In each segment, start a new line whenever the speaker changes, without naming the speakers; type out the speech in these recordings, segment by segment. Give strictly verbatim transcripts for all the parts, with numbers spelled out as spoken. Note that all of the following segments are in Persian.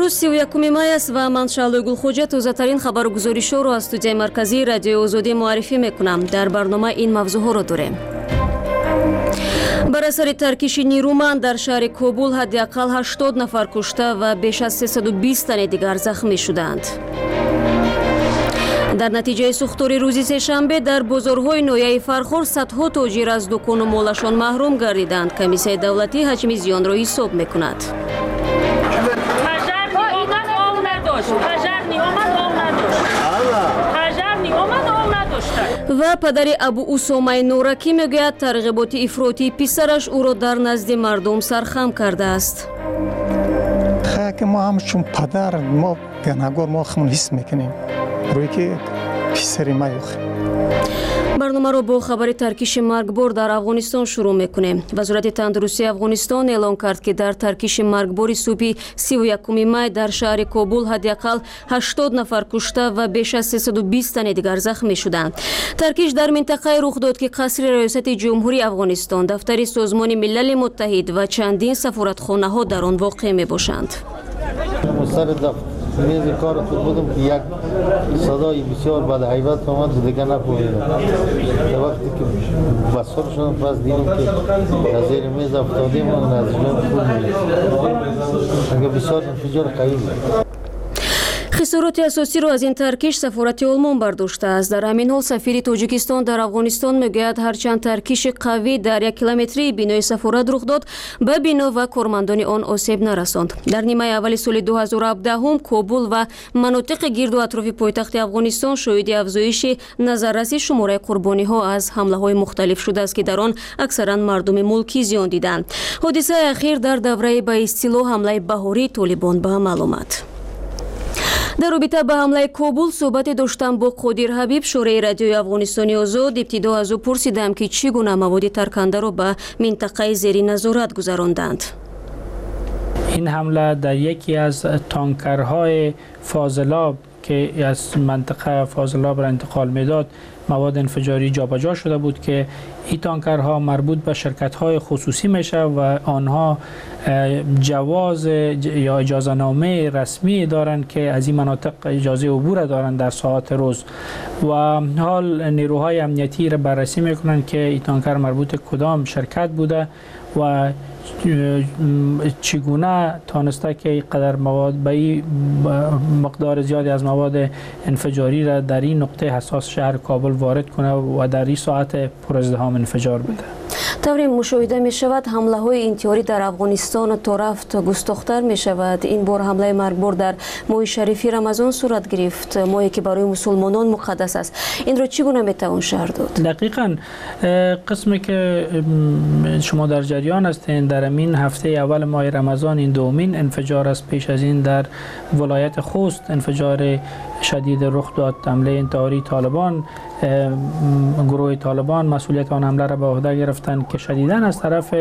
امروز سی و یکم می است و من شعله گلخوجه تازه‌ترین خبرگزاری‌ها را از استودیوی مرکزی رادیو آزادی معرفی میکنم. در برنامه این موضوعها را داریم. بر اثر ترکیش نیرومند در شهر کابل حداقل هشتاد نفر کشته و بیش از سیصد و بیست تن دیگر زخمی شدند. در نتیجه سوختوری روزی سه‌شنبه در بازارهای نویای فرخور صدها تاجر از دکان و مالشان محروم گردیدند. کمیسیون دولتی حجم زیان را حساب میکند. و پدر ابو اسامه نورکی میگوید ترغیبات افراطی پسرش او را در نزد مردم سرخم کرده است.
خاک ما هم چون پدر ما گناهکار ما خودمون حس میکنیم روی که پسر ما یخ.
برنامه را با خبر ترکیش مرگبار در افغانستان شروع میکنیم. وزارت تندرستی افغانستان اعلام کرد که در ترکیش مرگبار صبح سی و یکم می در شهر کابل حداقل هشتاد نفر کشته و بیش از سیصد و بیست تن دیگر زخمی شدند. ترکیش در منطقه رخ داد که قصر ریاست جمهوری افغانستان، دفتر سازمان ملل متحد و چندین سفارتخانه ها در آن واقع می باشند.
میز کار تو بودم که یک صدای بسیار بد هیبت آمد دیگه نفهمیدم. وقتی که بسر شدم پس دیدم که از زیر میز افتادیم و از جان خون می‌ریخت. بسیار انفجار قوی بود.
خسارات اساسی را از این ترکیش سفارت آلمان برداشته است. در همین حال سفیر تاجیکستان در افغانستان میگوید هرچند ترکیش قوی در یک کیلومتری بینای سفارت رخ داد، به بنا و کارمندان آن آسیب نرساند. در نیمه اول سال دو هزار و هفده هم کابل و مناطق گرد و اطراف پایتخت افغانستان شاهد افزایش نظررسی شماره قربانی ها از حمله های مختلف شده است که در آن اکثرا مردم ملکی زیان دیدند. حادثه اخیر در دوره به اصطلاح حمله بهاری طالبان به عمل آمد. در رابطه به حمله کابل صحبت داشتم با قادر حبیب، شورای رادیوی افغانستانی آزاد. ابتدا از او پرسیدم که چگونه مواد ترکنده را به منطقه زیر نظارت گذراندند.
این حمله در یکی از تانکرهای فاضلاب که از منطقه فاضلاب را انتقال میداد مواد انفجاری جابجا شده بود که این تانکرها مربوط به شرکت‌های خصوصی میشه و آنها جواز یا اجازه نامه رسمی دارند که از این مناطق اجازه عبور دارند در ساعات روز و حال نیروهای امنیتی را بررسی میکنند که این تانکر مربوط کدام شرکت بوده و چگونه تانسته که قدر مواد به مقدار زیادی از مواد انفجاری را در این نقطه حساس شهر کابل وارد کنه و در این ساعت پر ازدحام انفجار بده.
طوری مشاهده می شود حمله های انتحاری در افغانستان تا رفت گستاخ‌تر می شود. این بار حمله مرگبار در ماه شریفی رمضان صورت گرفت، ماهی که برای مسلمانان مقدس است. این را چگونه می توان شرح داد؟
دقیقاً قسمی که شما در جریان هستین، در این هفته اول ماه رمضان این دومین انفجار است. پیش از این در ولایت خوست انفجار شدید رخ داد. حمله انتحاری طالبان، گروه طالبان مسئولیت آن حمله را به عهده گرفتند که شدیداً از طرف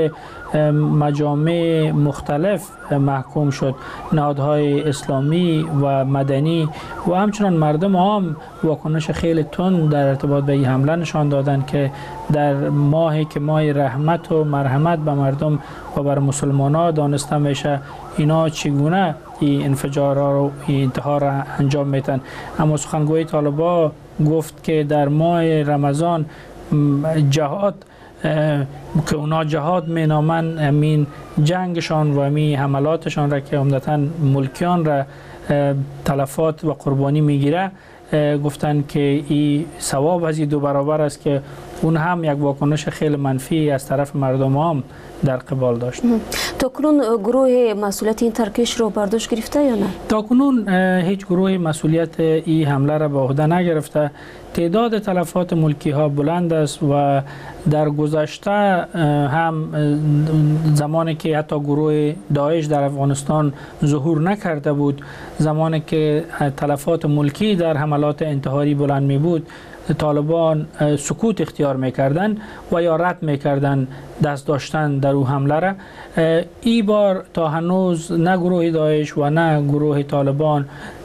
مجامع مختلف محکوم شد. نهادهای اسلامی و مدنی و همچنان مردم عام واکنش خیلی تند در ارتباط به این حمله نشان دادند که در ماهی که ماه رحمت و مرحمت به مردم و بر مسلمانان دانسته میشه، اینا چگونه این انفجارها رو این انتحار را انجام میدن. اما سخنگوی طالبان گفت که در ماه رمضان جهاد که اونا جهاد مینامن امین جنگشان و امین حملاتشان را که عمدتاً ملکیان را تلفات و قربانی میگیره، گفتن که این ثواب از این دو برابر است که اون هم یک واکنش خیلی منفی از طرف مردم هم در قبال داشت.
تا کنون گروه مسئولیت این ترکیش رو برداشت گرفته یا نه؟
تا کنون هیچ گروه مسئولیت این حمله را به عهده نگرفته. تعداد تلفات ملکی ها بلند است و در گذشته هم زمانی که حتی گروه داعش در افغانستان ظهور نکرده بود، زمانی که تلفات ملکی در حملات انتحاری بلند می بود، طالبان سکوت اختیار میکردن و یا رد میکردن دست داشتن در او حمله را. ای بار تا هنوز نه گروه داعش و نه گروه طالبان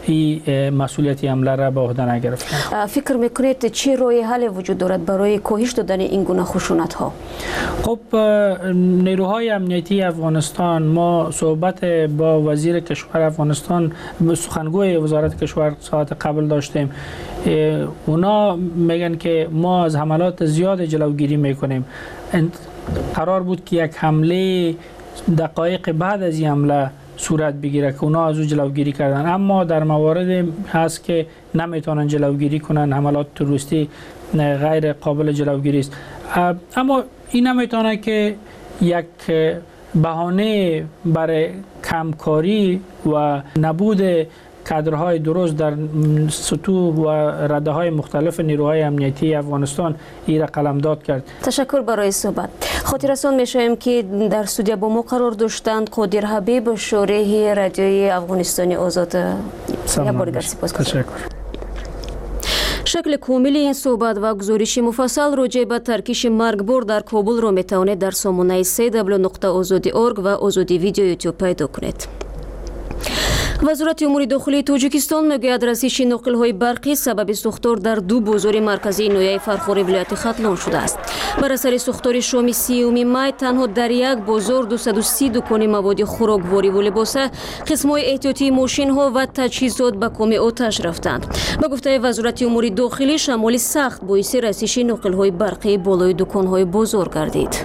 این مسئولیت حمله را به عهده نگرفتند.
فکر میکنید چه راه حل وجود دارد برای کاهش دادن این گونه خشونت ها؟
خب نیروهای امنیتی افغانستان، ما صحبت با وزیر کشور افغانستان، سخنگوی وزارت کشور ساعت قبل داشتیم. اونا میگن که ما از حملات زیاد جلوگیری میکنیم. قرار بود که یک حمله دقایق بعد از این حمله صورت بگیره که اونا از او جلوگیری کردن، اما در موارد هست که نمیتونن جلوگیری کنن. حملات تروریستی غیر قابل جلوگیری است. اما این نمیتونه که یک بهانه برای کمکاری و نبود کادرهای درست در سطوح و رده‌های مختلف نیروهای امنیتی افغانستان این را قلمداد کرد.
تشکر برای صحبت. خاطررسان میشویم که در استودیو با ما قرار داشتند قادر حبیب، شارح رادیوی افغانستانی آزاد. یک بار دیگر سپاسگزارم.
تشکر.
شکل کامل این صحبت و گزارش مفصل راجع به ترکیش مرگبار در کابل را میتوانید در سامانه سه دبلیو نقطه آزادی نقطه اورگ و آزادی ویدیو یوتیوب پیدا کنید. وزارت امور داخلی تاجیکستان میگوید رسیدگی ناقل‌های برقی سبب سوختار در دو بازار مرکزی نویای فرخار ولایت ختلان شده است. بر اثر سوختار شام سیوم می تنها در یک بازار دویست و سی دکان مواد خوراکواری و لباسه، قسم‌های احتیاطی ماشین‌ها و تجهیزات به کام آتش رفتند. به گفته وزارت امور داخلی شمال سخت باعث رسیدگی ناقل‌های برقی بالای دکان‌های بازار گردید.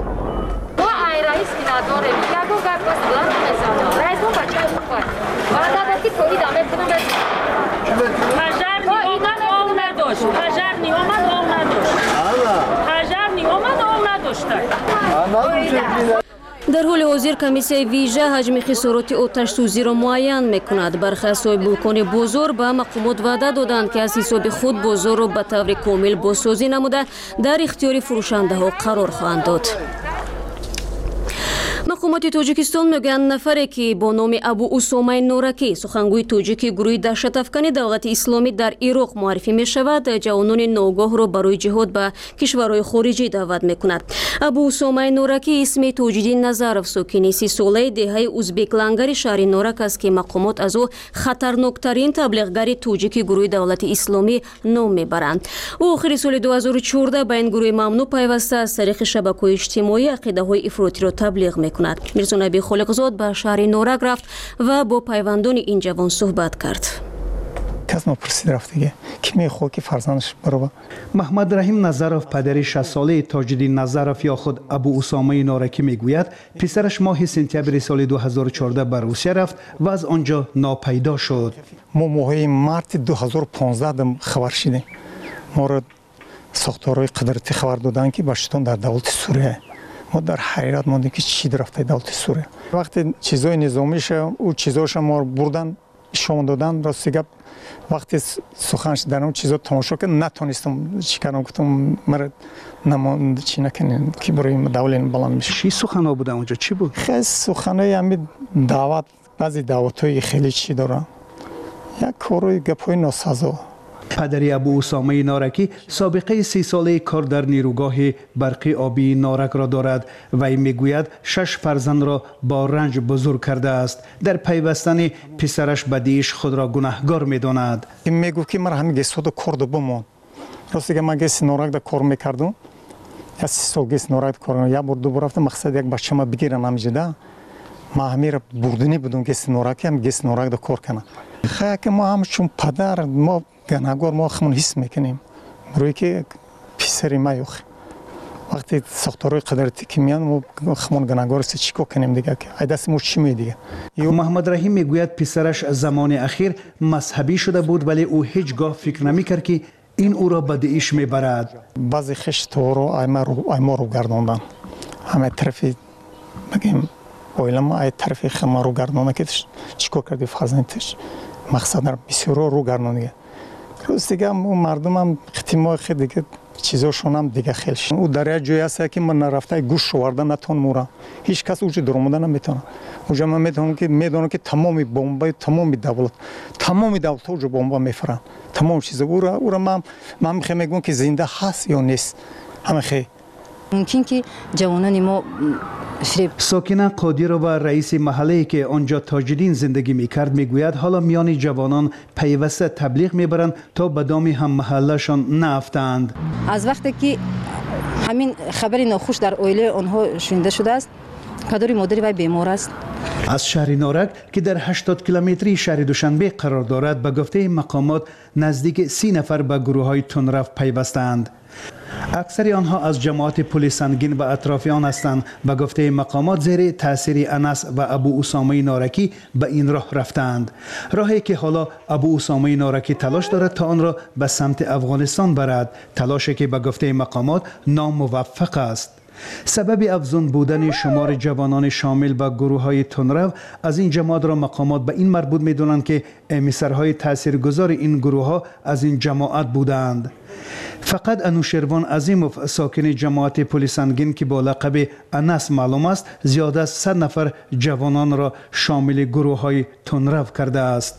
در حال حاضر کمیسیون ویژه حجم خسارات آتش سوزی را معین میکند. برخی از صاحبان بازار به مقامات وعده دادند که از حساب خود بازار را به طور کامل بازسازی نموده در اختیار فروشنده ها قرار خواهند داد. مقامات تاجیکستان میگویند نفری که با نام ابو اسامه نورکی سخنگوی تاجیک گروه دهشت افکنی دولت اسلامی در عراق معرفی می شود، جوانان ناگاه را برای جهاد به کشورهای خارجی دعوت می کند. ابو اسامه نورکی اسم تاجدین نظرف ساکن سی ساله دهه ازبک لنگر شهر نورک است که مقامات از او خطرناکترین تبلیغگر تاجیک گروه دولت اسلامی نام میبرند. او آخر سال دو هزار و چهارده به این گروه ممنوع پیوسته از طریق شبکه‌های اجتماعی عقیده های افراطی را تبلیغ می کند. میرزا نبی خالقزاد به شهر نورک رفت و با پیوندان این جوان صحبت کرد.
کس ما پرسید رفت دیگه کی میخواد که فرزندش برو.
محمد رحیم نظرف پدر شش ساله تاجدین نظرف یا خود ابو اسامه نورکی میگوید پسرش ماه سپتامبر سال دو هزار و چهارده به روسیه رفت و از آنجا ناپیدا شد.
ما ماه مارت دو هزار و پانزده خبر شدیم. ما را ساختارهای قدرتی خبر دادن که باشتون در دولت سوریه. ما در حیرت ماندیم که چی رفته دولت سوریه. وقتی چیزای نظامیش او چیزاش ما بردن شون دادن راستی گپ وقتی سخنش در اون چیزا تماشا کردم نتونستم چیکارم گفتم مرا نماند چی نکنین که برای دولت بلند میشه.
چی سخنا بود اونجا چی بود؟
خیلی سخنای همین دعوت بعضی دعوتای خیلی چی داره. یک کاروی گپای ناسزا.
پدری ابو اسامه نارکی سابقه سی ساله کار در نیروگاه برقی آبی نارک را دارد و این میگوید شش فرزند را با رنج بزرگ کرده است. در پیوستن پسرش بدیش خود را گناهکار میداند.
این میگو که من همین گسود کار دو بمون. راستی که من گس نارک دا کار میکردم. یا سی سال گس نارک کار یا بار دو بار رفتم مقصد یک بچه ما بگیرم همینجا. ما همین بردنی بودم گس نارک هم گس نارک دا کار کنم. خیلی که ما هم چون پدر ما گناهکار ما خمون حس میکنیم روی که پسری ما یخ وقتی ساختارهای قدرتی که میان ما خمون گناهکار است چیکار کنیم دیگه که ای دست ما چی می دیگه.
محمد رحیم میگوید پسرش زمان اخیر مذهبی شده بود ولی او هیچگاه فکر نمیکرد که این او را به داعش میبرد.
بعضی خشت رو ای ما رو ای ما رو گرداندن همه طرفی بگیم اویلم ای طرفی خما رو گرداندن که چیکار کردی فرزندش مقصد در بسیار رو گرداندن. روز دیگه اون مردم هم احتمال خیلی دیگه چیزاشون هم دیگه خیلی شد. او در یک جایی هست که من نرفته گوش آورده نتون مورا هیچ کس اونجا در اومدن نمیتونه. اونجا من میدونم که میدونم که تمامی بمبای تمامی دولت تمامی دولت اونجا بمب میفرن تمام چیزا او را او را من من میخوام میگم که زنده هست یا نیست همه خیلی
ممکن که جوانان ما
ساکنه قادیرا و رئیس محله که آنجا تاجدین زندگی میکرد میگوید حالا میان جوانان پیوسته تبلیغ میبرند تا به دام هم محلهشان نافتند.
از وقتی که همین خبری ناخوش در اویله آنها شنیده شده است، پدر مادری وی بیمار است.
از شهر نارک که در هشتاد کیلومتری شهر دوشنبه قرار دارد به گفته مقامات نزدیک سی نفر به گروه های تندرو پیوستند. اکثر آنها از جماعت پلیس سنگین و اطرافیان هستند. به گفته مقامات زیر تاثیر انس و ابو اسامه نارکی به این راه رفتند، راهی که حالا ابو اسامه نارکی تلاش دارد تا آن را به سمت افغانستان برد، تلاشی که به گفته مقامات ناموفق است. سبب افزون بودن شمار جوانان شامل به گروه های تندرو از این جماعت را مقامات به این مربوط می دانند که امیسرهای تاثیرگذار این گروه ها از این جماعت بودند. فقط انوشیروان عظیموف ساکن جماعت پلیس سنگین که با لقب انس معلوم است زیاد از صد نفر جوانان را شامل گروه های تندرو کرده است.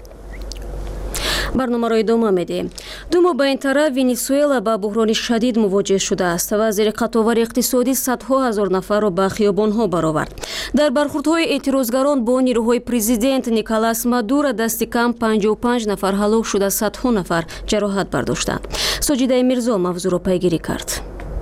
برنامه را ادامه میدیم. دو ماه به این طرف ونزوئلا با بحران شدید مواجه شده است و زیر قطوار اقتصادی صدها هزار نفر را به خیابان‌ها برآورد. در برخوردهای اعتراضگران با نیروهای پرزیدنت نیکولاس مادورو دست کم پنجاه و پنج نفر هلاک شده، صدها نفر جراحت برداشتند. ساجیده میرزا موضوع را پیگیری کرد.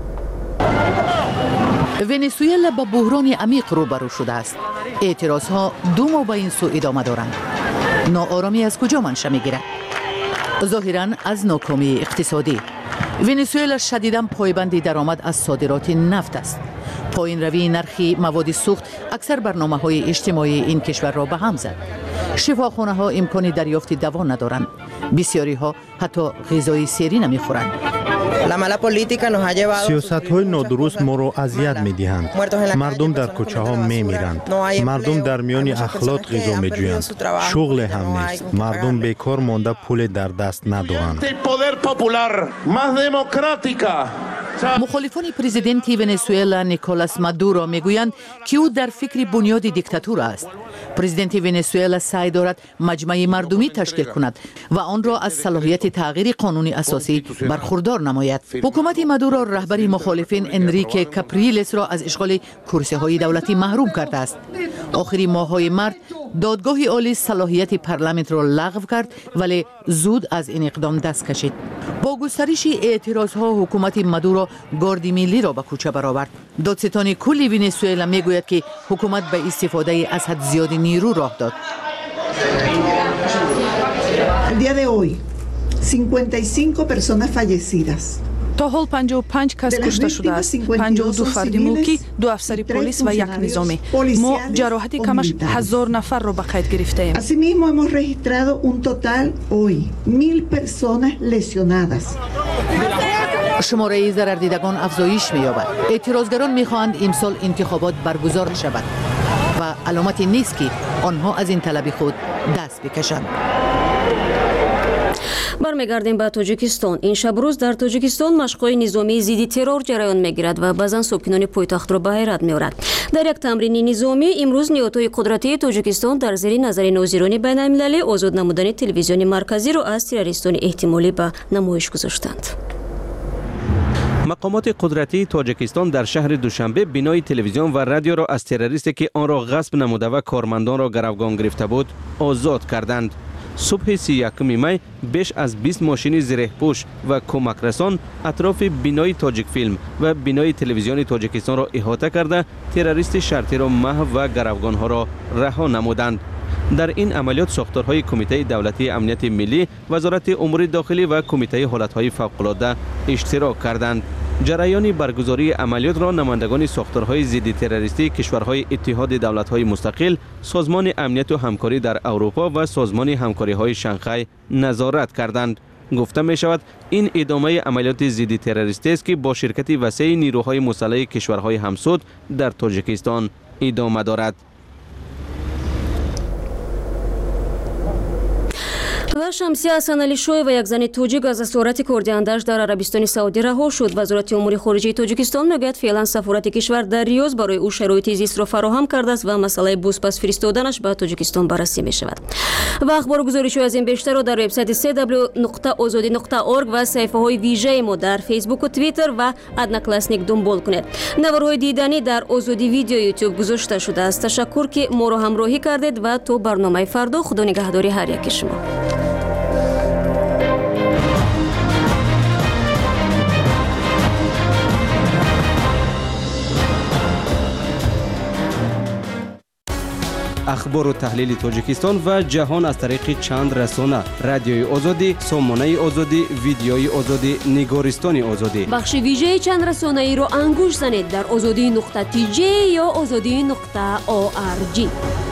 ونزوئلا با بحران عمیق روبرو شده است. اعتراضها دو ماه به این سو ادامه دارند. ناآرامی از کجا منشأ می‌گیرد؟ ظاهراً از ناکامی اقتصادی. ونزوئلا شدیداً پایبند درآمد از صادرات نفت است. پایین روی نرخ مواد سوخت اکثر برنامه‌های اجتماعی این کشور را به هم زد. شفاخانه‌ها امکان دریافت دوا ندارند. بسیاری‌ها حتی غذای سری نمی‌خورند.
سیاست‌های نادرست ما را اذیت می‌دهند. مردم در کوچه‌ها می‌میرند. مردم در میان اخلاط غذا می‌جویند. شغل هم نیست. مردم بیکار مانده، پول در دست ندارند.
مخالفان پرزیدنت ونزوئلا نیکولاس مادورو میگویند که او در فکر بنیاد دیکتاتور است. پرزیدنت ونزوئلا سعی دارد مجمع مردمی تشکیل کند و آن را از صلاحیت تغییر قانون اساسی برخوردار نماید. حکومت مادورو رهبر مخالفین انریکه کاپریلس را از اشغال کرسی‌های دولتی محروم کرده است. آخری ماه‌های مارس دادگاه عالی صلاحیت پارلمان را لغو کرد، ولی زود از این اقدام دست کشید. با گسترش اعتراضها حکومت مادورو گاردی ملی را به کوچه برآورد. دادستان کل ونزوئلا میگوید که حکومت به استفاده از حد زیاد نیرو راه داد.
El día de hoy, cincuenta y cinco personas fallecidas.
تا حال پنجاه و پنج کس کشته شده است، پنجاه و دو فرد ملکی، دو افسر پلیس و یک نظامی. ما جراحت کمش هزار نفر را به قید گرفته ایم.
Asimismo hemos registrado un total hoy mil personas lesionadas.
شماره ضرردیدگان افزایش می‌یابد. اعتراضگران می‌خواهند امسال انتخابات برگزار شود و علامتی نیست که آنها از این طلب خود دست بکشند.
برمیگردیم به تاجیکستان. این شب روز در تاجیکستان مشق‌های نظامی ضد ترور جریان میگیرد و بعضن ساکنان پایتخت را به حیرت می‌آورد. در یک تمرین نظامی امروز نیروهای قدرتی تاجیکستان در زیر نظر ناظران بین‌المللی آزاد نمودن تلویزیون مرکزی را از تروریستان احتمالی به نمایش گذاشتند.
مقامات قدرتی تاجیکستان در شهر دوشنبه بینای تلویزیون و رادیو را از تروریستی که آن را غصب نموده و کارمندان را گروگان گرفته بود آزاد کردند. صبح سی و یکم می بیش از بیست ماشین زره‌پوش و کمک رسان اطراف بینای تاجیک فیلم و بینای تلویزیون تاجیکستان را احاطه کرده تروریست شرطی را محو و گروگان ها را رها نمودند. در این عملیات ساختارهای کمیته دولتی امنیت ملی، وزارت امور داخلی و کمیته حالتهای فوق‌العاده اشتراک کردند. جریان برگزاری عملیات را نمایندگان ساختارهای ضد تروریستی کشورهای اتحاد دولت‌های مستقل، سازمان امنیت و همکاری در اروپا و سازمان همکاری‌های شانگهای نظارت کردند. گفته می شود این ادامه عملیات ضد تروریستی است که با شرکت وسیع نیروهای مسلح کشورهای همسود در تاجیکستان ادامه دارد.
و شمسی حسن علی شوی و یک زن توجیک از اسارت کردیانداش در عربستان سعودی رها شد. وزارت امور خارجه تاجیکستان میگوید فعلا سفارت کشور در ریاض برای او شرایط زیست را فراهم کرده است و مسئله بازپس فرستادنش به تاجیکستان بررسی می شود. و اخبار گزارش از این بیشتر را در وبسایت دبلیو دبلیو دبلیو نقطه آزادی نقطه اورگ و صفحه های ویژه ما در فیسبوک و توییتر و ادنا کلاسنیک دنبال کنید. نوارهای دیدنی در آزادی ویدیو یوتیوب گذاشته شده است. تشکر که ما را همراهی کردید و تو برنامه فردا خدا نگهداری هر یک شما.
اخبار و تحلیل تاجیکستان و جهان از طریق چند رسانه: رادیوی آزادی، سامانه آزادی، ویدیوی آزادی، نگارستان آزادی.
بخش ویژه چند رسانه ای را انگوش زنید در آزادی نقطه تی جی یا آزادی نقطه او آر جی.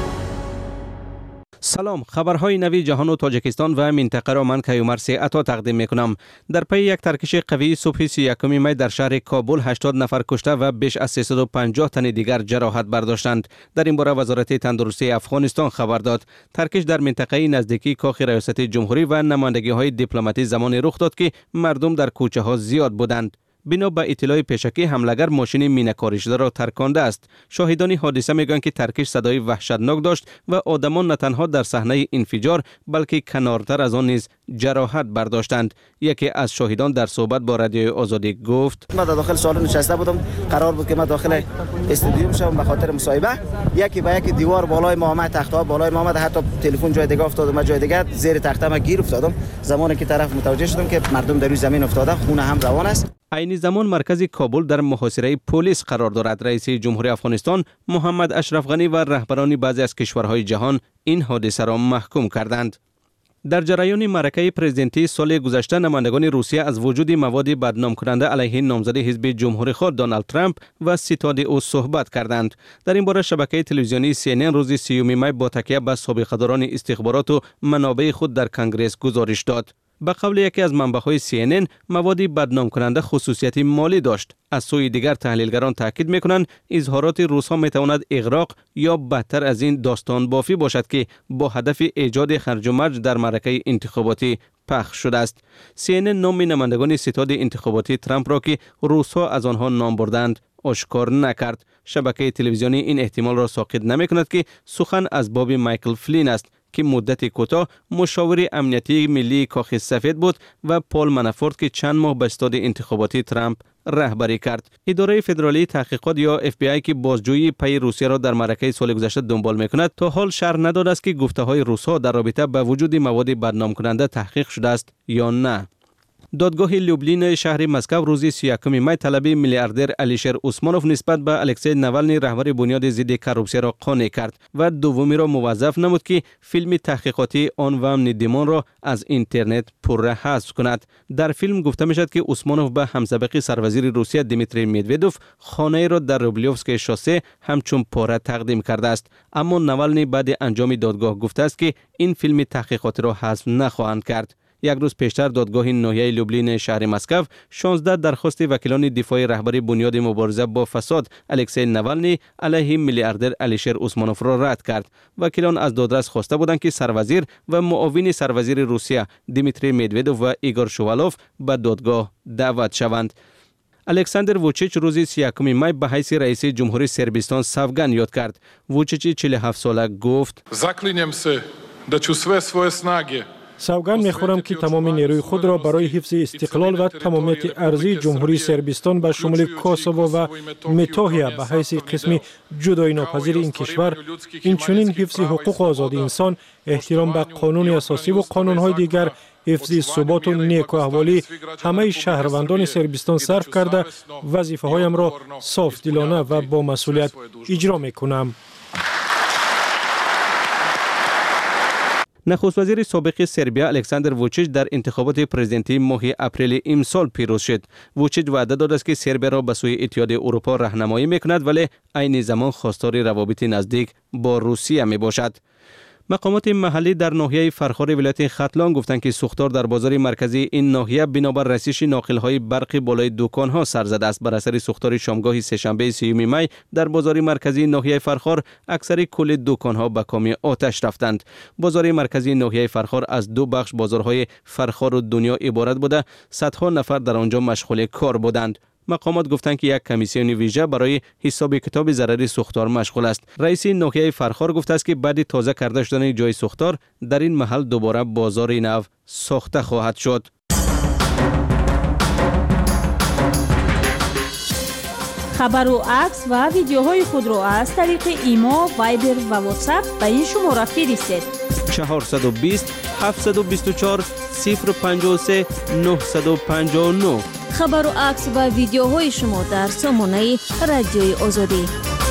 سلام، خبرهای نوی جهان و تاجیکستان و منطقه را من کیومرث عطا تقدیم میکنم. در پی یک ترکش قوی صبح سی و یکم می در شهر کابل هشتاد نفر کشته و بیش از سیصد و پنجاه تن دیگر جراحت برداشتند. در این باره وزارت تندرستی افغانستان خبر داد. ترکش در منطقه نزدیکی کاخ ریاست جمهوری و نمایندگی های دیپلماتی زمان رخ داد که مردم در کوچه ها زیاد بودند. بنا به اطلاع پیشکی حملگر ماشین مینه‌کاری شده را ترکانده است. شاهدان حادثه میگویند که ترکش صدای وحشتناک داشت و آدمان نه تنها در صحنه انفجار بلکه کنارتر از آن نیز جراحت برداشتند. یکی از شاهدان در صحبت با رادیوی آزادی گفت:
من در داخل سالن نشسته بودم، قرار بود که من داخل استادیوم شوم به خاطر مصاحبه. یکی به یکی دیوار بالای ما آمد، تخت‌ها بالای ما آمد، حتی تلفن جای دیگه افتاد، من جای دیگه زیر تخته ما گیر افتادم. زمانی که طرف متوجه شدم که مردم در روی زمین افتاده، خون هم روان است.
عین زمان مرکز کابل در محاصره پلیس قرار دارد. رئیس جمهوری افغانستان محمد اشرف غنی و رهبران بعضی از کشورهای جهان این حادثه را محکوم کردند. در جریان معرکه پرزیدنتی سال گذشته نمایندگان روسیه از وجود مواد بدنام کننده علیه نامزد حزب جمهوری خود دونالد ترامپ و ستاد او صحبت کردند. در این باره شبکه تلویزیونی سی ان ان روز سیوم می با تکیه به سابقه‌داران استخبارات و منابع خود در کنگره گزارش داد. به قول یکی از منبع‌های سی ان ان موادی بدنام کننده خصوصیت مالی داشت. از سوی دیگر تحلیلگران تاکید می‌کنند اظهارات روس‌ها می‌تواند اغراق یا بدتر از این داستان بافی باشد که با هدف ایجاد خرج و مرج در معرکه انتخاباتی پخش شده است. سی ان ان نام نمایندگان ستاد انتخاباتی ترامپ را که روس‌ها از آنها نام بردند آشکار نکرد. شبکه تلویزیونی این احتمال را ساقط نمی‌کند که سخن از باب مایکل فلین است که مدت کوتاه مشاور امنیتی ملی کاخ سفید بود و پال منافورت که چند ماه به استاد انتخاباتی ترامپ رهبری کرد. اداره فدرالی تحقیقات یا اف بی آی که بازجویی پی روسیه را در معرکه سال گذشته دنبال میکند تا حال شرح نداده است که گفته های روس‌ها در رابطه با وجود مواد بدنام کننده تحقیق شده است یا نه. دادگاه لوبلین شهر مسکو روز سی و یکم می طلب میلیاردر الیشر اوسمانوف نسبت به الکسی ناولنی رهبر بنیاد ضد کروپسیا را قانع کرد و دومی را موظف نمود که فیلم تحقیقاتی آن و ندیمان را از اینترنت پره حذف کند. در فیلم گفته میشد که اوسمانوف به همسابق سروزیر روسیه دیمیتری مدودوف خانه را در روبلیوفسک شاسه همچون پاره تقدیم کرده است، اما ناولنی بعد انجام دادگاه گفته است که این فیلم تحقیقاتی را حذف نخواهند کرد. یک روز پیشتر دادگاه ناحیه لوبلین شهر مسکو شانزده درخواست وکیلان دفاعی رهبر بنیاد مبارزه با فساد الکسی ناولنی علیه میلیاردر الیشر اوسمانوف را رد کرد. وکیلان از دادرس خواسته بودند که سروزیر و معاون سروزیر روسیه دیمیتری مدودوف و ایگور شوالوف به دادگاه دعوت شوند. الکساندر ووچیچ روز سی و یکم می به حیث رئیس جمهوری سربستان سوگند یاد کرد. ووچیچ چهل و هفت ساله گفت:
Zaklinjem se da ću sve svoje snage
سوگند میخورم که تمام نیروی خود را برای حفظ استقلال و تمامیت ارضی جمهوری سربستان به شمول کوسوو و متوهیا به حیث قسمی جدایی ناپذیر این کشور، این چنین حفظ حقوق و آزادی انسان، احترام به قانون اساسی و قانون‌های دیگر، حفظ ثبات و نیک و احوالی همه شهروندان سربستان صرف کرده وظیفه‌هایم را صاف دلانه و با مسئولیت اجرا میکنم.
نخست وزیر سابق سربیا الکساندر ووچیچ در انتخابات پرزیدنتی ماه اپریل امسال پیروز شد. ووچیچ وعده داد است که سربیا را به سوی اتحاد اروپا راهنمایی میکند، ولی عین زمان خواستار روابط نزدیک با روسیه می باشد. مقامات محلی در ناحیه فرخار ولایت ختلان گفتند که سوختار در بازار مرکزی این ناحیه بنابر رسیدگی ناقل‌های برقی بالای دکان‌ها سر زده است. بر اثر سوختار شامگاه سه‌شنبه سیوم می در بازار مرکزی ناحیه فرخار اکثر کل دکان‌ها به کام آتش رفتند. بازار مرکزی ناحیه فرخار از دو بخش بازارهای فرخار و دنیا عبارت بوده، صدها نفر در آنجا مشغول کار بودند. مقامات گفتند که یک کمیسیون ویژه برای حساب کتاب ضرر سوختار مشغول است. رئیس ناحیه فرخار گفته است که بعد تازه کرده شدن جای سوختار در این محل دوباره بازار نو ساخته خواهد شد.
خبر و عکس و ویدیوهای خود را از طریق ایما، وایبر و واتساپ به این شماره فرستید:
چهارصد و بیست هفتصد و بیست و چهار صفر و پنجاه و سه نهصد و پنجاه و نه.
خبر و عکس و ویدیوهای شما در سامانه رادیوی آزادی.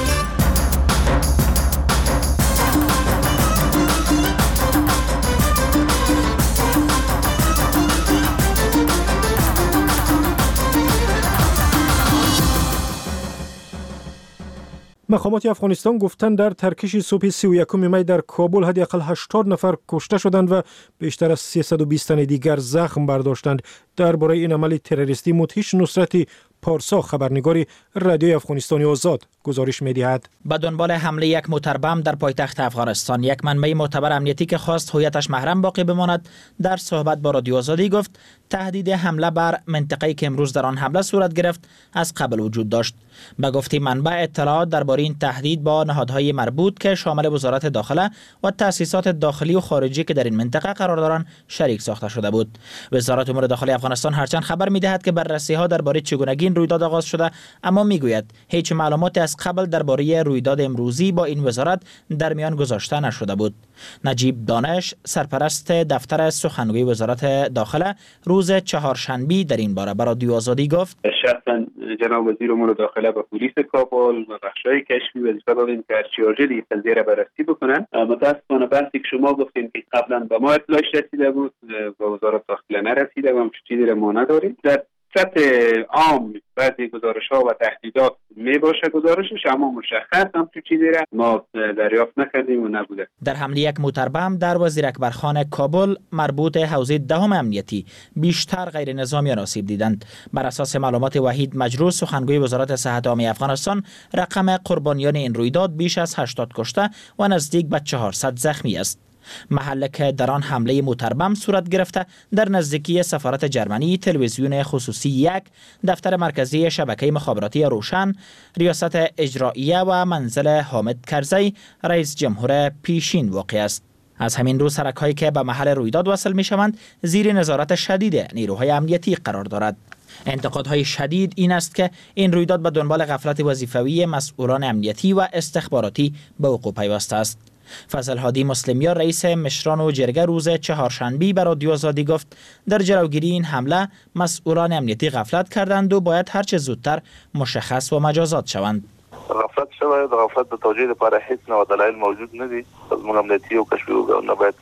مقامات افغانستان گفتند در ترکش صبح سی و یکم می در کابل حداقل هشتاد نفر کشته شدند و بیشتر از سیصد و بیست تن دیگر زخم برداشتند. درباره این عمل تروریستی مدهش نصرتی پارسا، خبرنگار رادیوی افغانستانی آزاد، گزارش می‌دهد.
به دنبال حمله یک موتر بم در پایتخت افغانستان، یک منبع معتبر امنیتی که خواست هویتش محرم باقی بماند در صحبت با رادیو آزادی گفت تهدید حمله بر منطقه‌ای که امروز در آن حمله صورت گرفت از قبل وجود داشت. به گفته منبع، اطلاعات درباره این تهدید با نهادهای مربوط که شامل وزارت داخله و تأسیسات داخلی و خارجی که در این منطقه قرار دارند شریک ساخته شده بود. وزارت امور داخلی افغانستان هرچند خبر می‌دهد که بررسی‌ها درباره چگونگی این رویداد آغاز شده، اما میگوید هیچ معلوماتی از قبل درباره رویداد امروزی با این وزارت در میان گذاشته نشده بود. نجیب دانش، سرپرست دفتر سخنگوی وزارت داخله، روز چهارشنبه در این باره برای رادیو آزادی گفت:
شخصا جناب وزیر امور داخله به پلیس کابل و بخش‌های کشفی وظیفه دادیم که ارچیارجل این قضیه را بررسی بکنن. متاسفانه بحثی که شما گفتین که قبلا به ما اطلاعش رسیده بود، به وزارت داخله نرسیده و هم چیزی را ما نداریم. در سطح عام بعضی گزارش‌ها و تهدیدات می باشه گزارشش، اما مشخص هم تو چیزی را ما دریافت نکردیم و نبوده.
در حمله یک موتر بم در وزیر اکبرخان کابل مربوط حوزه دهم امنیتی بیشتر غیر نظامیان آسیب دیدند. بر اساس معلومات وحید مجروح، سخنگوی وزارت صحت عامه افغانستان، رقم قربانیان این رویداد بیش از هشتاد کشته و نزدیک به چهارصد زخمی است. محله که در آن حمله موتربم صورت گرفته در نزدیکی سفارت جرمنی، تلویزیون خصوصی یک، دفتر مرکزی شبکه مخابراتی روشن، ریاست اجراییه و منزل حامد کرزی، رئیس جمهور پیشین واقع است. از همین رو سرک‌هایی که به محل رویداد وصل می‌شوند زیر نظارت شدید نیروهای امنیتی قرار دارد. انتقادهای شدید این است که این رویداد به دنبال غفلت وظیفوی مسئولان امنیتی و استخباراتی به وقوع پیوسته است. فضل هادی مسلمیان، رئیس مشران و جرگه، روز چهارشنبه به رادیو آزادی گفت در جلوگیری این حمله مسئولان امنیتی غفلت کردند و باید هرچه زودتر مشخص و مجازات شوند.
غفلت شوید، غفلت به توجیه لپاره هیچ نوع دلایل موجود ندی. از امنیتی و کشفی و نباید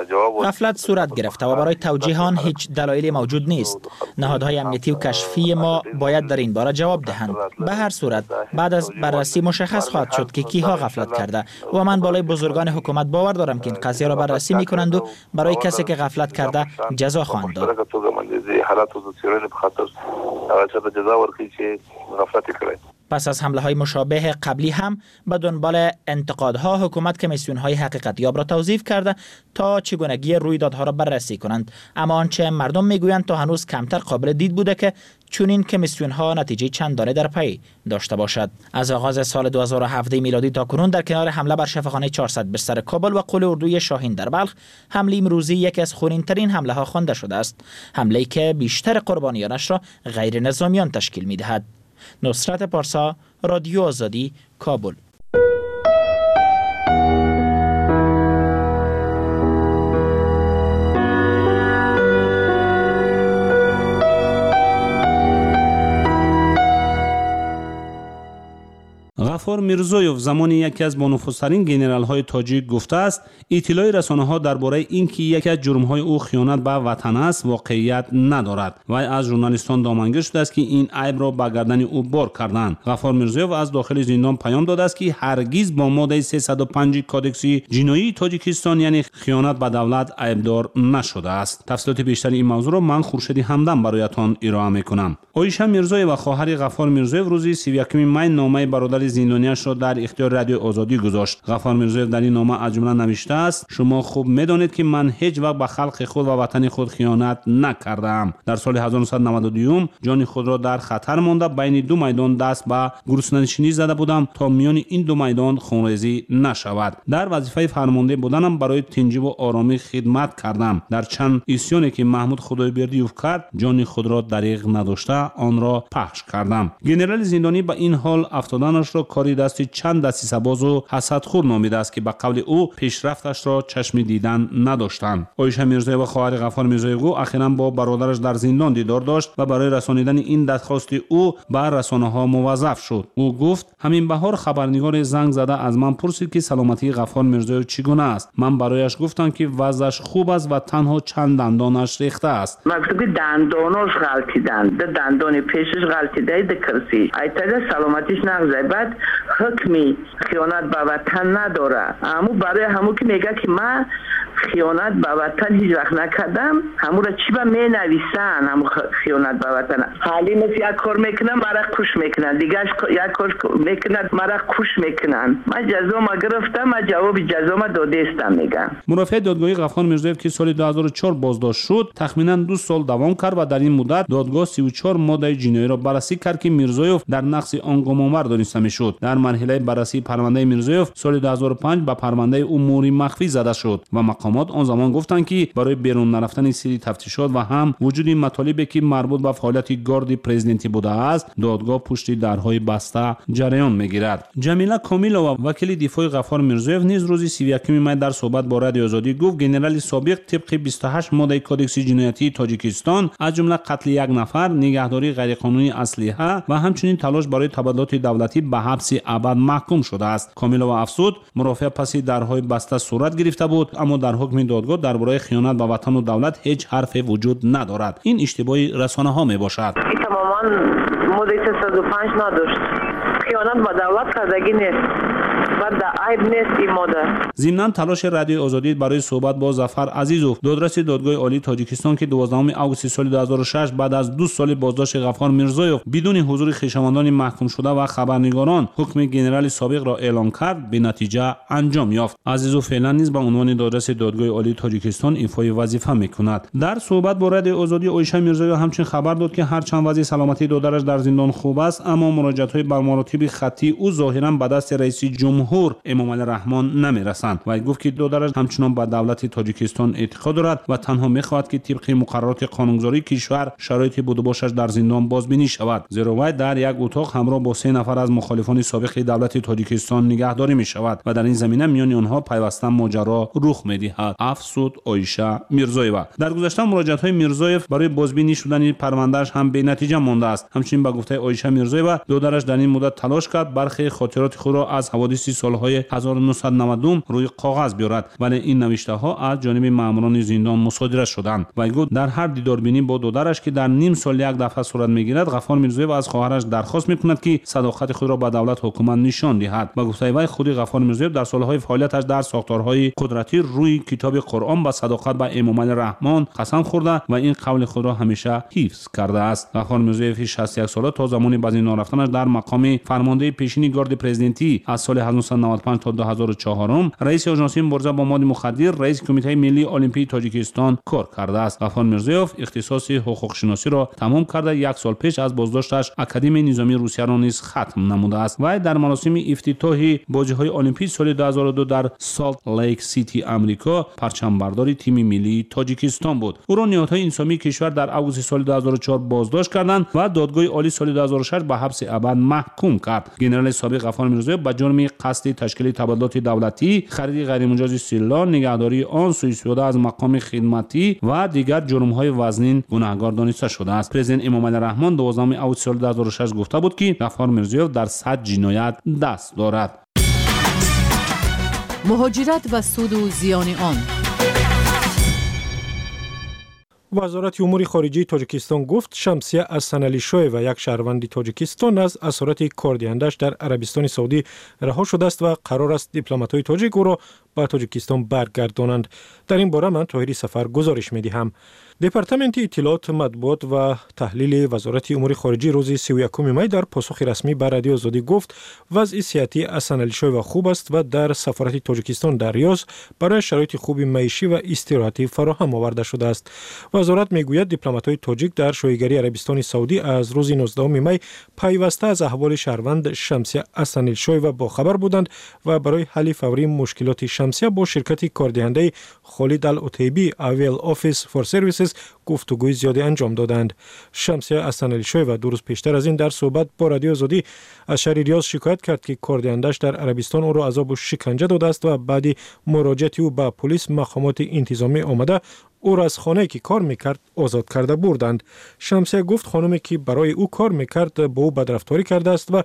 غفلت صورت گرفته و برای توجیه آن هیچ دلایلی موجود نیست. نهادهای امنیتی و کشفی ما باید در این باره جواب دهند. به هر صورت بعد از بررسی مشخص خواهد شد که کیها غفلت کرده و من بالای بزرگان حکومت باور دارم که این قضیه را بررسی میکنند و برای کسی که غفلت کرده جزا خواهند داد. پس از حمله های مشابه قبلی هم به دنبال انتقادها حکومت کمیسیون های حقیقت یاب را توظیف کرده تا چگونگی رویدادها را بررسی کنند، اما آنچه مردم میگویند تا هنوز کمتر قابل دید بوده که چنین کمیسیون ها نتیجه چندانه در پی داشته باشد. از آغاز سال دو هزار و هفده میلادی تا کنون در کنار حمله بر شفاخانه چهارصد بستر کابل و قل اردوی شاهین در بلخ، حمله امروزی یکی از خونین‌ترین حمله ها خوانده شده است، حمله‌ای که بیشتر قربانیانش را غیر نظامیان تشکیل می‌دهد. نصرت پارسا، رادیو آزادی، کابل.
غفار میرزویف زمانی یکی از بانفوذترین گنرال‌های تاجیک گفته است اطلاع رسانه‌ها درباره اینکه یکی از جرم‌های او خیانت به وطن است واقعیت ندارد. وی از ژورنالیستان دامنگیر شده است که این عیب را به گردن او بار کردند. غفار میرزویف از داخل زندان پیام داده است که هرگز با ماده سیصد و پنج کودکس جنایی تاجیکستان یعنی خیانت به دولت عیبدار نشده است. تفصیلات بیشتر این موضوع را من خورشید همدم برایتان ارائه می‌کنم. عایشه میرزویف و خواهر غفار میرزویف روز سی و یکم می نامه برادر زندانیش را در اختیار رادیو آزادی گذاشت. غفار میرزویف در این نامه از جمله نوشته است: شما خوب می‌دانید که من هیچ وقت به خلق خود و وطن خود خیانت نکردم. در سال هزار و نهصد و نود و دو جان خود را در خطر مانده بین دو میدان دست به گرسنه‌نشینی زده بودم تا میان این دو میدان خونریزی نشود. در وظیفه فرمانده بودنم برای تنجیب و آرامی خدمت کردم. در چند اسیانی که محمود خدایبردیوف کرد جان خود را دریغ نداشته آن را پخش کردم. گنرال زندانی به این حال افتادنش را کاری دست چند دسیسه باز و حسدخور نامیده است که به قول او پیشرفتش را چشم دیدن نداشتند. عایشه میرزویف و خواهر غفار میرزویف اخیراً با برادرش در زندان دیدار داشت و برای رسانیدن این درخواست او به رسانه‌ها موظف شد. او گفت: همین بهار خبرنگار زنگ زده از من پرسید که سلامتی غفار میرزویف چگونه است. من برایش گفتم که وضعش خوب است و تنها چند دندانش ریخته است.
مقصود دندانش غلطیدن، ده دندان پیشش غلطیده ده کرسی. ایتاده سلامتیش نغزه. بعد حکمی خیانت به وطن نداره. همو برای همو که میگه که من خیانت به وطن هیچ وقت نکردم، همو را چی با می نویسن همو خیانت به وطن. حالی مثل یک کار میکنن مرا کش میکنن، دیگه یک کار میکنن مرا کش میکنن. من جزا ما گرفتم، من جواب جزا ما داده استم میگم.
مرافع دادگاهی غفار میرزویف که سال دو هزار و چهار بازداشت شد تخمینا دو سال دوام کرد و در این مدت دادگاه سی و چهار ماده جنایی را بررسی کرد که میرزویف در نقض آن گمانبر دانسته میشد. در مرحله بررسی پرونده میرزویف سال دو هزار و پنج به پرونده امور مخفی زده شد و مقامات آن زمان گفتند که برای بیرون نرفتن سری تفتیشات و هم وجود مطالبی که مربوط به فعالیت گارد پرزیدنتی بوده است دادگاه پشت درهای بسته جریان میگیرد. جمیله کامیلووا وکیل دفاع غفار میرزویف نیز روز سی و یکم می در صحبت با رادیو آزادی گفت گنرال سابق طبق بیست و هشت ماده کودکس جنایتی تاجیکستان از جمله قتل یک نفر، نگهداری غیرقانونی اسلحه و همچنین تلاش برای تبادلات دولتی به حبس ابد محکوم شده است. کامیلووا افزود مرافع پس درهای بسته صورت گرفته بود اما در حکم دادگاه درباره خیانت به وطن و دولت هیچ حرفی وجود ندارد. این اشتباهی رسانه‌ها میباشد.
تماما ماده سیصد و پنج نداشت. خیانت به دولت کردگی نیست.
ضمناً تلاش رادیو آزادی برای صحبت با ظفر عزیزوف دادرس دادگاه عالی تاجیکستان که دوازدهم آگوست سال دو هزار و شش بعد از دو سال بازداشت غفار میرزویف بدون حضور خویشاوندان محکوم شده و خبرنگاران حکم گنرال سابق را اعلام کرد به نتیجه انجام یافت. عزیزوف فعلا نیز به عنوان دادرس دادگاه عالی تاجیکستان ایفای وظیفه میکند. در صحبت با رادیو آزادی عایشه میرزویف همچنین خبر داد که هرچند وضع سلامتی دادرش در زندان خوب است اما مراجعت‌های بر مراتب خطی او ظاهراً به دست رئیس جمهور امام علی رحمان نمیرسند و گفت که دادرش همچنان به دولت تاجیکستان اعتقاد دارد و تنها میخواهد که طبق مقررات قانونگذاری کشور شرایط بود و باشش در زندان بازبینی شود. زیرا وی در یک اتاق همراه با سه نفر از مخالفان سابق دولت تاجیکستان نگهداری می شود و در این زمینه میان آنها پیوسته ماجرا رخ میدهد. افسود عایشه میرزویف. در گذشته مراجعات های میرزویف برای بازبینی شدن پروندهش هم به نتیجه مانده است. همچنین به گفته عایشه میرزویف دادرش در این مدت تلاش کرد برخی خاطرات خود را از حوادث سالهای هزار و نهصد و نود و دو روی کاغذ بیاورد ولی این نوشته ها از جانب ماموران زندان مصادره شدند و گفت در هر دیداربینی با دادرش که در نیم سال یک دفعه صورت میگیرد غفار میرزویف از خواهرش درخواست میکند که صداقت خود را به دولت حکومت نشان دهد. با گفته وی خود غفار میرزویف در سالهای فعالیتش در ساختارهای قدرتی روی کتاب قرآن با صداقت به امام علی رحمان قسم خورده و این قول خود را همیشه حفظ کرده است. غفار میرزویف شصت و یک ساله تا زمان به زندان رفتنش در مقام فرمانده پیشین گارد پرزیدنتی از سال هزار و نهصد و نود و پنج تا دو هزار و چهار رئیس آژانس مبارزه با مواد مخدر رئیس کمیته ملی المپی تاجیکستان کار کرده است. غفار میرزویف اختصاص حقوق شناسی را تمام کرده یک سال پیش از بازداشتش اکادمی نظامی روسیه را نیز ختم نموده است و در مراسم افتتاحی بازی‌های المپیک سال دو هزار و دو در سالت لیک سیتی آمریکا پرچم برداری تیم ملی تاجیکستان بود. او را نهادهای انسانی کشور در آگوست سال دو هزار و چهار بازداشت کردند و دادگاه عالی سال دو هزار و شش به حبس ابد محکوم کرد. گنرال سابق غفار میرزویف به جرم قصد تشکیل تبادلات دولتی، خرید غیرمجاز سلاح، نگهداری آن، سوء استفاده از مقام خدمتی و دیگر جرم‌های وزنین گناهکار دانسته شده است. پرزیدنت امام علی رحمان دوازدهم اوت سال دو هزار و شش گفته بود که غفار میرزایف در صد جنایت دست دارد.
مهاجرت و سود و زیان آن.
وزارت امور خارجه تاجیکستان گفت شمسیه اسنعلی‌شویه و یک شهروند تاجیکستان از اسارت کاردهندش در عربستان سعودی رها شده است و قرار است دیپلمات‌های تاجیک او را به تاجیکستان برگردانند. در این باره من طاهری سفر گزارش می‌دهم. دپارتمنت اطلاعات مطبوعات و تحلیل وزارت امور خارجه روز سی و یکم می در پاسخ رسمی به رادیو آزادی گفت وضع صحتی اسنعلی‌شویه خوب است و در سفارت تاجیکستان در ریاض برای شرایط خوب معیشی و استراحتی فراهم آورده شده است. وزارت میگوید دیپلمات‌های تاجیک در شایگری عربستان سعودی از روز نوزدهم می پیوسته از احوال شهروند شمسیه اسنعلی‌شویه با خبر بودند و برای حل فوری مشکلات شمسیه با شرکت کاردهنده خالد العتیبی اویل آفیس فور سرویسز گفتگوی زیادی انجام دادند. شمسیه اسنعلی‌شویه دو روز پیشتر از این در صحبت با رادیو آزادی از شهر ریاض شکایت کرد که کاردهندش در عربستان او را عذاب و شکنجه داده است و بعد مراجعت او به پلیس مقامات انتظامی آمده او را از خانه‌ای که کار میکرد آزاد کرده بردند. شمسیه گفت خانمی که برای او کار میکرد با او بدرفتاری کرده است و